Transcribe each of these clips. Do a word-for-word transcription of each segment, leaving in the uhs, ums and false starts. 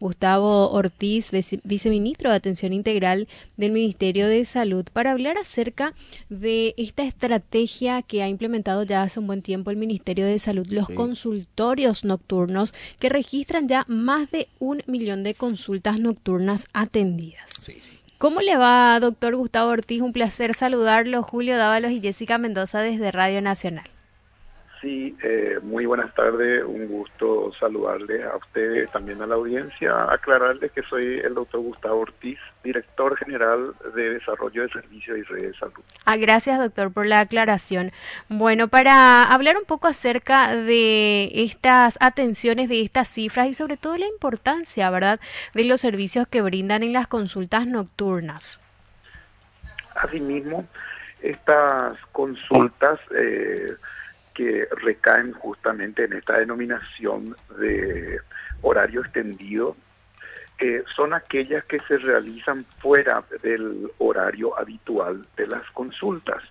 Gustavo Ortiz, vice- viceministro de Atención Integral del Ministerio de Salud, para hablar acerca de esta estrategia que ha implementado ya hace un buen tiempo el Ministerio de Salud, los Sí, consultorios nocturnos, que registran ya más de un millón de consultas nocturnas atendidas. sí, sí. ¿Cómo le va, doctor Gustavo Ortiz? Un placer saludarlo, Julio Dávalos y Jessica Mendoza desde Radio Nacional. Sí, eh, muy buenas tardes, un gusto saludarle a ustedes, también a la audiencia, aclararles que soy el doctor Gustavo Ortiz, director general de Desarrollo de Servicios y Redes de Salud. Ah, gracias, doctor, por la aclaración. Bueno, para hablar un poco acerca de estas atenciones, de estas cifras y sobre todo la importancia, ¿verdad?, de los servicios que brindan en las consultas nocturnas. Asimismo, estas consultas eh, que recaen justamente en esta denominación de horario extendido, Eh, son aquellas que se realizan fuera del horario habitual de las consultas.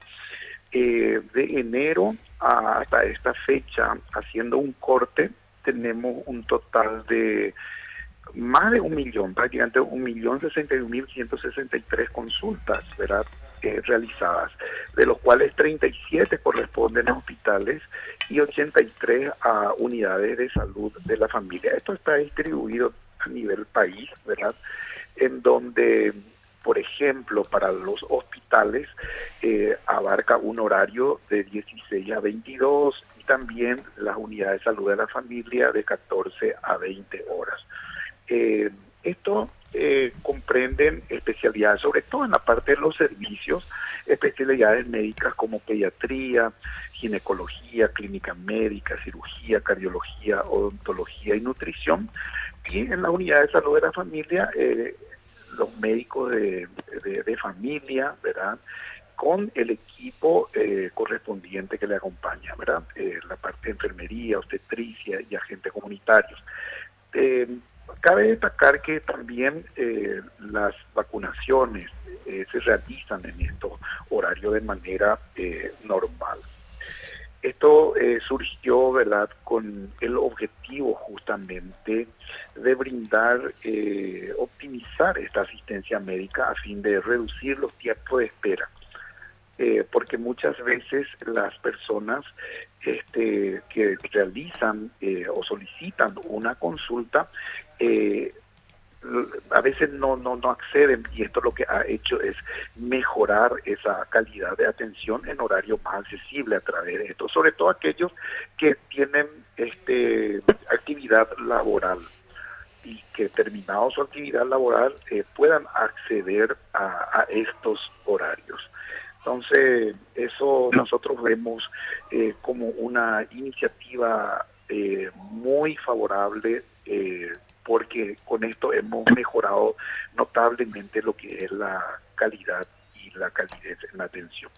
Eh, de enero a- hasta esta fecha, haciendo un corte, tenemos un total de más de un millón, prácticamente un millón sesenta y un mil ciento sesenta y tres consultas, ¿verdad? Eh, realizadas, de los cuales treinta y siete corresponden a hospitales y ochenta y tres a unidades de salud de la familia. Esto está distribuido a nivel país, ¿verdad? En donde, por ejemplo, para los hospitales eh, abarca un horario de dieciséis a veintidós y también las unidades de salud de la familia de catorce a veinte horas. Eh, esto eh, comprenden especialidades, sobre todo en la parte de los servicios, especialidades médicas como pediatría, ginecología, clínica médica, cirugía, cardiología, odontología y nutrición. Y en la unidad de salud de la familia, eh, los médicos de, de, de familia, ¿verdad?, con el equipo eh, correspondiente que le acompaña, ¿verdad?, Eh, la parte de enfermería, obstetricia y agentes comunitarios. Eh, Cabe destacar que también eh, las vacunaciones eh, se realizan en estos horarios de manera eh, normal. Esto eh, surgió, ¿verdad?, con el objetivo justamente de brindar, eh, optimizar esta asistencia médica a fin de reducir los tiempos de espera. Eh, porque muchas veces las personas este, que realizan eh, o solicitan una consulta eh, a veces no, no, no acceden, y esto lo que ha hecho es mejorar esa calidad de atención en horario más accesible a través de esto, sobre todo aquellos que tienen este, actividad laboral y que terminado su actividad laboral eh, puedan acceder a, a estos horarios. Entonces, eso nosotros vemos eh, como una iniciativa eh, muy favorable, eh, porque con esto hemos mejorado notablemente lo que es la calidad y la calidez en la atención.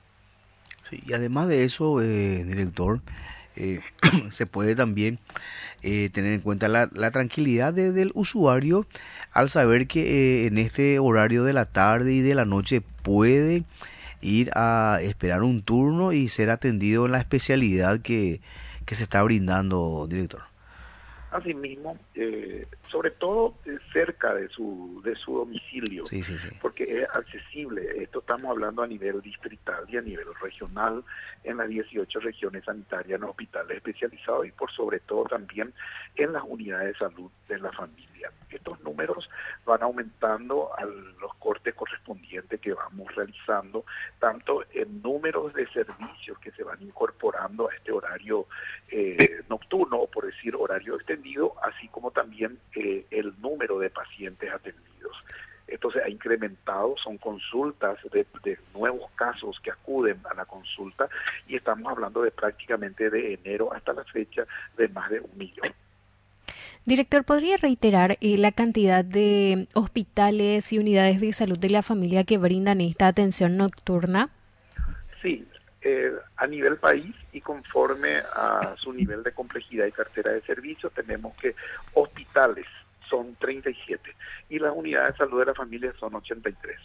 Sí, y además de eso, eh, director, eh, se puede también eh, tener en cuenta la, la tranquilidad de- del usuario al saber que eh, en este horario de la tarde y de la noche puede ir a esperar un turno y ser atendido en la especialidad que, que se está brindando, director. Asimismo, eh, sobre todo eh, cerca de su, de su domicilio, Sí, sí, sí. porque es accesible. Esto estamos hablando a nivel distrital y a nivel regional en las dieciocho regiones sanitarias, en hospitales especializados y por sobre todo también en las unidades de salud de la familia. Estos números van aumentando a los cortes correspondientes que vamos realizando, tanto en números de servicios que se van incorporando a este horario eh, nocturno, o por decir horario extendido, así como también eh, el número de pacientes atendidos. Esto se ha incrementado, son consultas de, de nuevos casos que acuden a la consulta y estamos hablando de prácticamente de enero hasta la fecha de más de un millón. Director, ¿podría reiterar eh, la cantidad de hospitales y unidades de salud de la familia que brindan esta atención nocturna? Sí, eh, a nivel país y conforme a su nivel de complejidad y cartera de servicios, tenemos que hospitales son treinta y siete y las unidades de salud de la familia son ochenta y tres.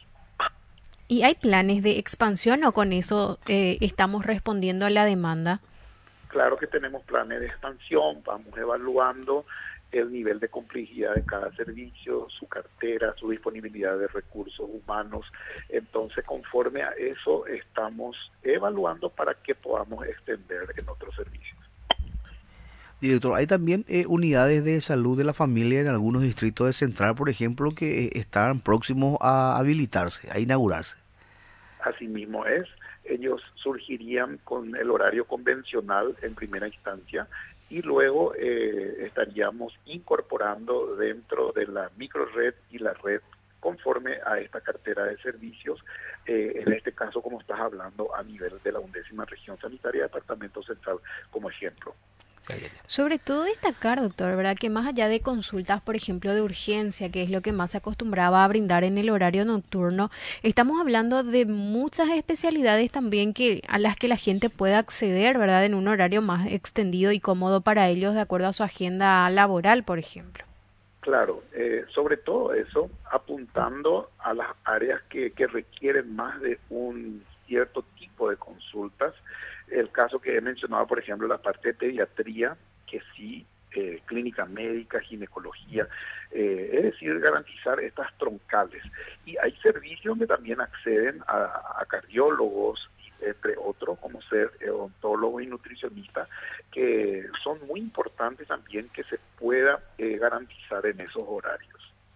¿Y hay planes de expansión o con eso eh, estamos respondiendo a la demanda? Claro que tenemos planes de expansión, vamos evaluando el nivel de complejidad de cada servicio, su cartera, su disponibilidad de recursos humanos. Entonces, conforme a eso, estamos evaluando para que podamos extender en otros servicios. Director, hay también eh, unidades de salud de la familia en algunos distritos de Central, por ejemplo, que eh, están próximos a habilitarse, a inaugurarse. Asimismo es, ellos surgirían con el horario convencional en primera instancia y luego eh, estaríamos incorporando dentro de la microred y la red conforme a esta cartera de servicios, eh, en este caso como estás hablando a nivel de la undécima región sanitaria, departamento central como ejemplo. Sobre todo destacar, doctor, ¿verdad? Que más allá de consultas, por ejemplo, de urgencia, que es lo que más se acostumbraba a brindar en el horario nocturno, estamos hablando de muchas especialidades también que a las que la gente puede acceder, ¿verdad? En un horario más extendido y cómodo para ellos de acuerdo a su agenda laboral, por ejemplo. Claro, eh, sobre todo eso, apuntando a las áreas que, que requieren más de un cierto tipo de consultas. El caso que he mencionado, por ejemplo, la parte de pediatría, que sí, eh, clínica médica, ginecología, eh, es decir, garantizar estas troncales. Y hay servicios que también acceden a, a cardiólogos, entre otros, como ser odontólogo y nutricionista, que son muy importantes también que se pueda eh, garantizar en esos horarios.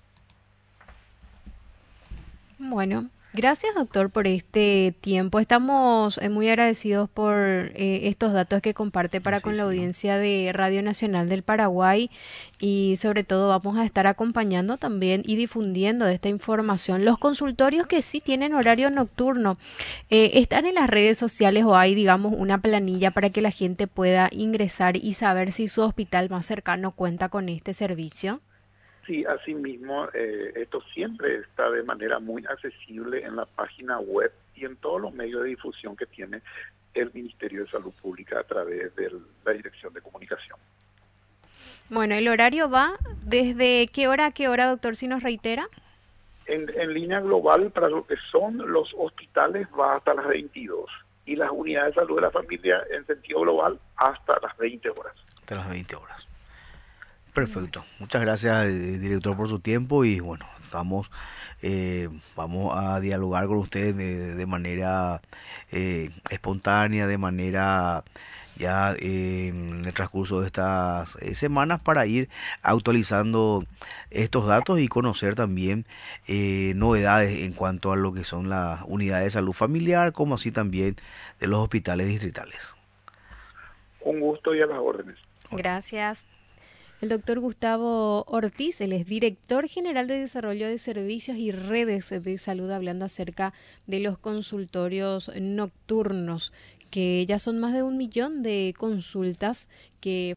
Bueno, gracias doctor por este tiempo. Estamos eh, muy agradecidos por eh, estos datos que comparte para Sí, con la sí. audiencia de Radio Nacional del Paraguay y sobre todo vamos a estar acompañando también y difundiendo esta información. Los consultorios que sí tienen horario nocturno, eh, ¿están en las redes sociales o hay, digamos, una planilla para que la gente pueda ingresar y saber si su hospital más cercano cuenta con este servicio? Sí, asimismo, eh, esto siempre está de manera muy accesible en la página web y en todos los medios de difusión que tiene el Ministerio de Salud Pública a través de la Dirección de Comunicación. Bueno, el horario va desde qué hora a qué hora, doctor, si nos reitera. En, en línea global, para lo que son los hospitales, va hasta las veintidós y las unidades de salud de la familia en sentido global hasta las veinte horas. Hasta las veinte horas. Perfecto. Muchas gracias, eh, director, por su tiempo y bueno, estamos, eh, vamos a dialogar con usted de, de manera eh, espontánea, de manera ya eh, en el transcurso de estas eh, semanas para ir actualizando estos datos y conocer también eh, novedades en cuanto a lo que son las unidades de salud familiar, como así también de los hospitales distritales. Un gusto y a las órdenes. Gracias. El doctor Gustavo Ortiz, él es director general de Desarrollo de Servicios y Redes de Salud, hablando acerca de los consultorios nocturnos, que ya son más de un millón de consultas que